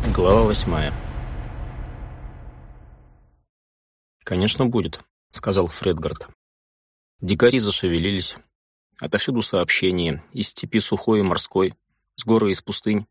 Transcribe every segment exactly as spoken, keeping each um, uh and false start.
Глава восьмая. «Конечно, будет», — сказал Фредгард. Дикари зашевелились. Отовсюду сообщения, из степи сухой и морской, с гор и из пустынь.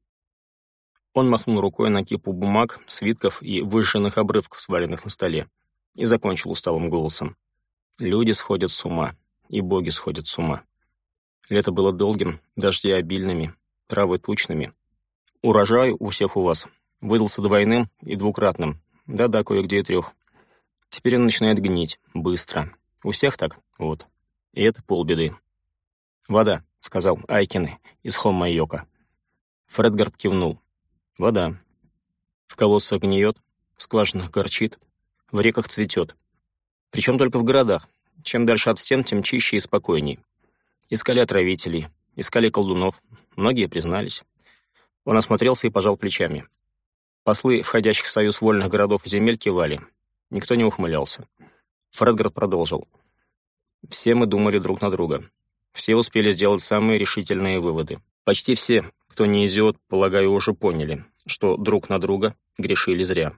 Он махнул рукой на кипу бумаг, свитков и выжженных обрывков, сваленных на столе, и закончил усталым голосом. «Люди сходят с ума, и боги сходят с ума. Лето было долгим, дожди обильными, травы тучными. Урожай у всех у вас выдался двойным и двукратным, да-да, кое-где и трех. Теперь он начинает гнить, быстро. У всех так? Вот. И это полбеды». «Вода», — сказал Айкин из Хоммайока. Фредгард кивнул. «Вода. В колоссах гниет, в скважинах горчит, в реках цветет. Причем только в городах. Чем дальше от стен, тем чище и спокойней. Искали отравителей, искали колдунов. Многие признались». Он осмотрелся и пожал плечами. Послы, входящих в союз вольных городов и земель, кивали. Никто не ухмылялся. Фредгард продолжил. «Все мы думали друг на друга. Все успели сделать самые решительные выводы. Почти все, кто не идиот, полагаю, уже поняли, что друг на друга грешили зря.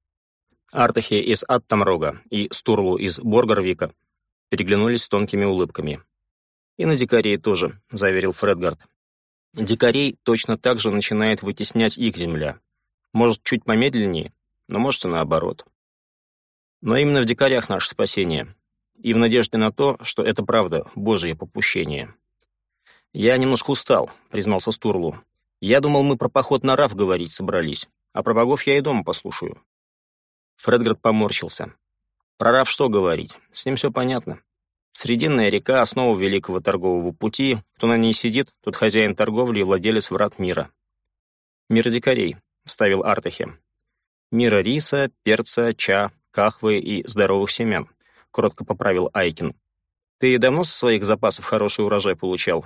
Артахи из Аттамрога и Стурлу из Боргарвика переглянулись с тонкими улыбками. «И на дикарей тоже», — заверил Фредгард. «Дикарей точно так же начинает вытеснять их земля. Может, чуть помедленнее, но может и наоборот. Но именно в дикарях наше спасение, и в надежде на то, что это правда, Божье попущение». «Я немножко устал», — признался Стурлу. «Я думал, мы про поход на Раф говорить собрались, а про богов я и дома послушаю». Фредгард поморщился. «Про Раф что говорить? С ним все понятно. Срединная река — основа великого торгового пути. Кто на ней сидит, тот хозяин торговли и владелец врат мира». «Мир дикарей», — вставил Артахи. «Мира риса, перца, ча, кахвы и здоровых семян», — коротко поправил Айкин. «Ты давно со своих запасов хороший урожай получал?»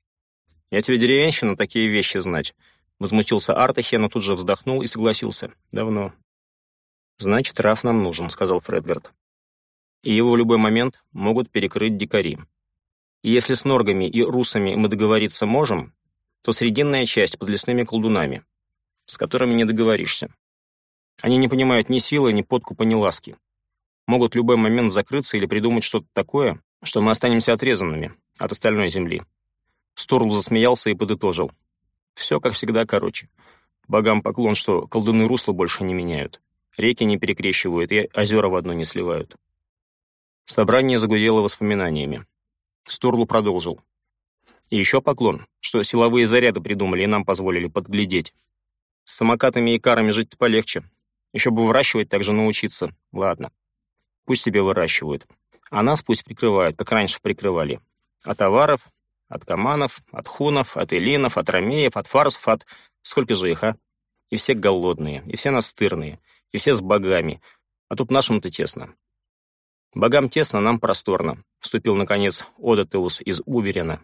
«Я тебе, деревенщина, такие вещи знать», — возмутился Артахи, но тут же вздохнул и согласился. «Давно». «Значит, Раф нам нужен», — сказал Фредгард. «И его в любой момент могут перекрыть дикари. И если с норгами и русами мы договориться можем, то срединная часть под лесными колдунами, с которыми не договоришься. Они не понимают ни силы, ни подкупа, ни ласки. Могут в любой момент закрыться или придумать что-то такое, что мы останемся отрезанными от остальной земли». Стурл засмеялся и подытожил. «Все, как всегда, короче. Богам поклон, что колдуны русла больше не меняют, реки не перекрещивают и озера в одно не сливают». Собрание загудело воспоминаниями. Стурлу продолжил. «И еще поклон, что силовые заряды придумали и нам позволили подглядеть. С самокатами и карами жить-то полегче. Еще бы выращивать так же научиться. Ладно. Пусть себе выращивают. А нас пусть прикрывают, как раньше прикрывали. От аваров, от каманов, от хунов, от эллинов, от ромеев, от фарсов, от... Сколько же их, а? И все голодные, и все настырные, и все с богами. А тут нашим-то тесно». «Богам тесно, нам просторно», — вступил, наконец, Одатеус из Уберена.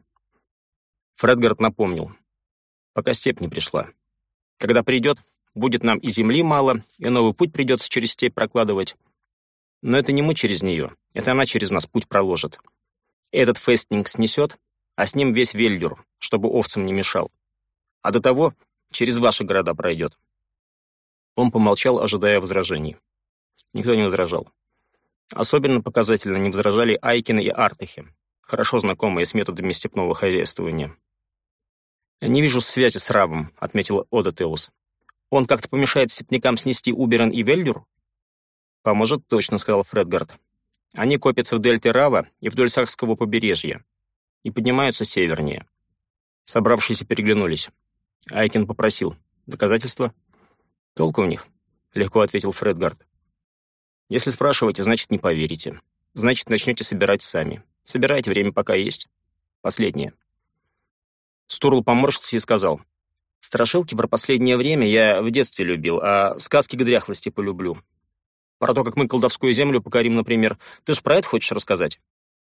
Фредгард напомнил. «Пока степь не пришла. Когда придет, будет нам и земли мало, и новый путь придется через степь прокладывать. Но это не мы через нее, это она через нас путь проложит. Этот фестнинг снесет, а с ним весь Вельдюр, чтобы овцам не мешал. А до того через ваши города пройдет». Он помолчал, ожидая возражений. Никто не возражал. Особенно показательно не возражали Айкины и Артахи, хорошо знакомые с методами степного хозяйствования. «Не вижу связи с Равом», — отметил Одатеус. «Он как-то помешает степнякам снести Уберен и Вельдюр?» «Поможет точно», — сказал Фредгард. «Они копятся в дельте Рава и вдоль Сахского побережья и поднимаются севернее». Собравшиеся переглянулись. Айкин попросил. «Доказательства?» «Толку в них», — легко ответил Фредгард. «Если спрашиваете, значит, не поверите. Значит, начнете собирать сами. Собирайте, время пока есть. Последнее». Стурл поморщился и сказал. «Страшилки про последнее время я в детстве любил, а сказки к дряхлости полюблю. Про то, как мы колдовскую землю покорим, например. Ты ж про это хочешь рассказать?»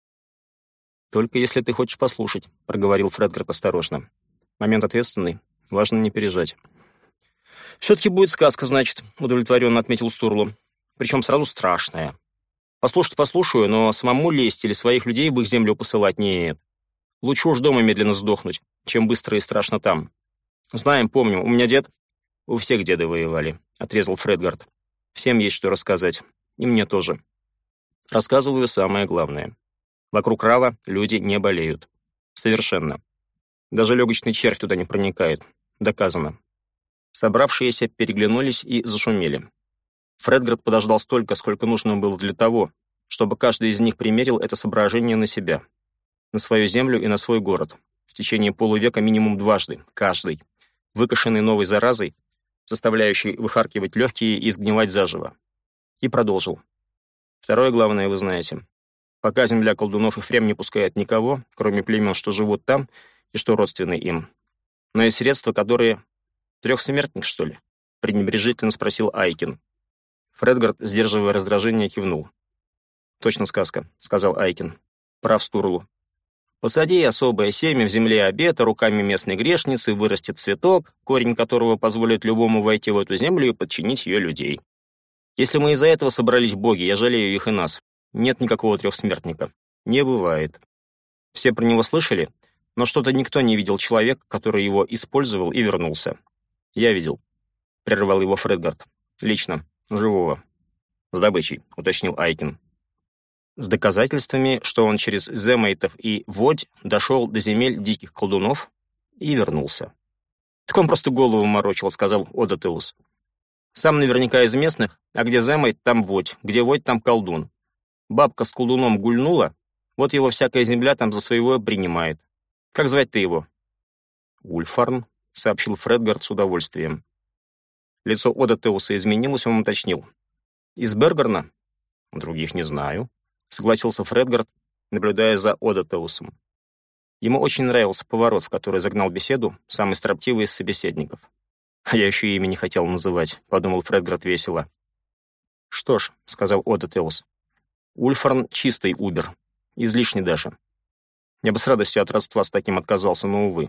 «Только если ты хочешь послушать», — проговорил Фредгард осторожно. «Момент ответственный. Важно не пережать». «Все-таки будет сказка, значит», — удовлетворенно отметил Стурлу. «Причем сразу страшная. Послушать послушаю, но самому лезть или своих людей в их землю посылать нет. Лучше уж дома медленно сдохнуть, чем быстро и страшно там. Знаем, помню, у меня дед...» «У всех деды воевали», — отрезал Фредгард. «Всем есть что рассказать. И мне тоже. Рассказываю самое главное. Вокруг Рава люди не болеют. Совершенно. Даже легочный червь туда не проникает. Доказано». Собравшиеся переглянулись и зашумели. Фредгард подождал столько, сколько нужно было для того, чтобы каждый из них примерил это соображение на себя, на свою землю и на свой город, в течение полувека минимум дважды, каждый, выкошенный новой заразой, заставляющей выхаркивать легкие и сгнивать заживо. И продолжил. Второе главное вы знаете. Пока земля колдунов и впрямь не пускает никого, кроме племен, что живут там и что родственны им. Но есть средства, которые... Трехсмертник, что ли? Пренебрежительно спросил Айкин. Фредгард, сдерживая раздражение, кивнул. «Точно сказка», — сказал Айкин. «Прав Стурлу. Посади особое семя в земле обета, руками местной грешницы вырастет цветок, корень которого позволит любому войти в эту землю и подчинить ее людей. Если мы из-за этого собрались боги, я жалею их и нас. Нет никакого трехсмертника. Не бывает. Все про него слышали, но что-то никто не видел человека, который его использовал и вернулся. Я видел», — прервал его Фредгард. «Лично. Живого. С добычей», — уточнил Айкин. «С доказательствами, что он через земейтов и водь дошел до земель диких колдунов и вернулся». «Так он просто голову морочил», — сказал Одатеус. «Сам наверняка из местных, а где земейт, там водь, где водь, там колдун. Бабка с колдуном гульнула, вот его всякая земля там за своего принимает. Как звать-то его?» «Ульфарн», — сообщил Фредгард с удовольствием. Лицо Одатеуса изменилось, он уточнил. «Из Бергерна?» «Других не знаю», — согласился Фредгард, наблюдая за Одатеусом. Ему очень нравился поворот, в который загнал беседу самый строптивый из собеседников. «А я еще имя не хотел называть», — подумал Фредгард весело. «Что ж», — сказал Одатеус, — «Ульфарн — чистый убер, излишне даже. Я бы с радостью от родства с таким отказался, но, увы.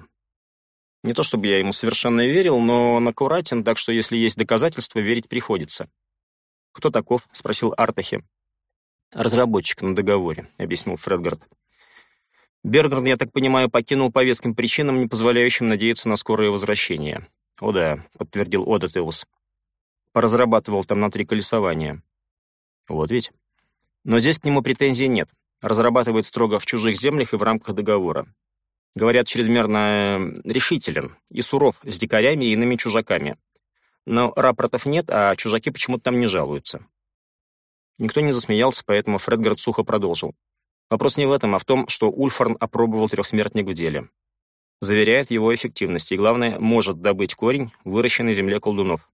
Не то чтобы я ему совершенно верил, но он аккуратен, так что если есть доказательства, верить приходится». «Кто таков?» — спросил Артахи. «Разработчик на договоре», — объяснил Фредгард. «Бергерн, я так понимаю, покинул по веским причинам, не позволяющим надеяться на скорое возвращение». «О да», — подтвердил Одатеус. «Поразрабатывал там на три колесования». «Вот ведь. Но здесь к нему претензий нет. Разрабатывает строго в чужих землях и в рамках договора. Говорят, чрезмерно решителен и суров с дикарями и иными чужаками. Но рапортов нет, а чужаки почему-то там не жалуются». Никто не засмеялся, поэтому Фредгард сухо продолжил. Вопрос не в этом, а в том, что Ульфарн опробовал трехсмертник в деле. Заверяет его эффективности и, главное, может добыть корень, выращенный в земле колдунов.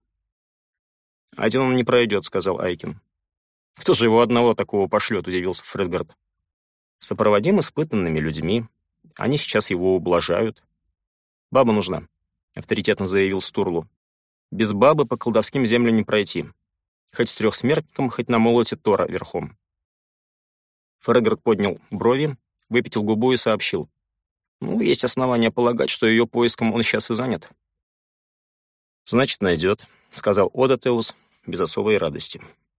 «Один он не пройдет», — сказал Айкин. «Кто же его одного такого пошлет?» — удивился Фредгард. «Сопроводим испытанными людьми. Они сейчас его ублажают». «Баба нужна», — авторитетно заявил Стурлу. «Без бабы по колдовским землям не пройти. Хоть с трехсмертником, хоть на молоте Тора верхом». Фредгард поднял брови, выпятил губу и сообщил. «Ну, есть основания полагать, что ее поиском он сейчас и занят». «Значит, найдет», — сказал Одатеус без особой радости.